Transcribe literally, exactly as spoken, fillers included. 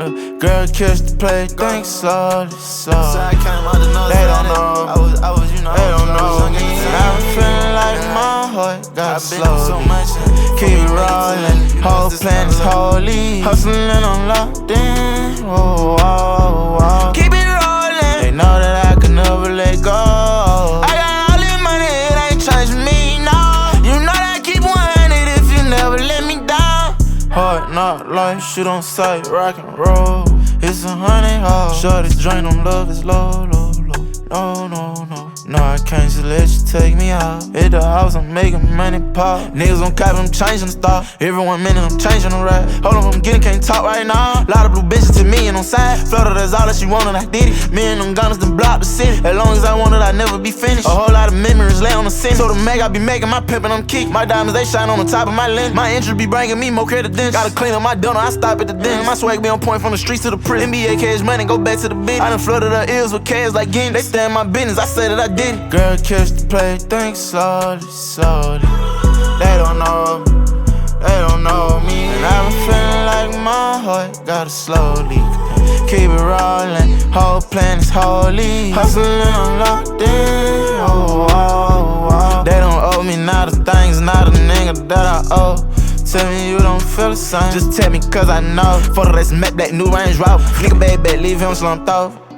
uh, girl catch the play, think slowly, slowly. I came out the nose. They don't know. I was, I was, you know, They don't I was know young me. at the And time. I'm feeling like my heart got I've been through so slow. much. and Keep it before we make rolling, to it, whole this plan is not love. holy. Hustling, I'm locked in. Whoa, whoa, whoa. Keep it rolling. They know that I can never let go. I got all this money, it ain't changing me, no. You know that I keep one hundred if you never let me down. Hard knock life, shit on sight, rock and roll. It's a honey hole. Shorty drain on love is low, low, low. No, no, no. No, I can't just let you take me out. Hit the house, I'm making money pop. Niggas on cop, I'm changing the style. Every one minute, I'm changing the rap. Hold on, I'm getting, can't talk right now. Lot of blue bitches to me and on side. Florida, that's all that she wanted, I did it. Me and them gunners done blocked the city. As long as I wanted, I'd never be finished. A whole lot of memories lay on the scene. So the Meg, I be making my pimpin', I'm kicking. My diamonds, they shine on the top of my lens. My interest be bringing me more credence. Gotta clean up my donor, I stop at the den. My swag be on point from the streets to the prison. N B A cash money, go back to the bin. I done flooded her ears with cash like Guinness. They stay in my business, I say that I did it. Girl, catch the play, think slowly, slowly. They don't know me, they don't know me. And I've been feeling like my heart got a slow leak. Keep it rolling, whole plan is holy. Hustling, I'm locked in. Oh, oh, oh. They don't owe me not a things, not a nigga that I owe. Tell me you don't feel the same. Just tell me cause I know. For the rest, Mac Black, new Range Rover. Nigga bad bad, leave him slumped off.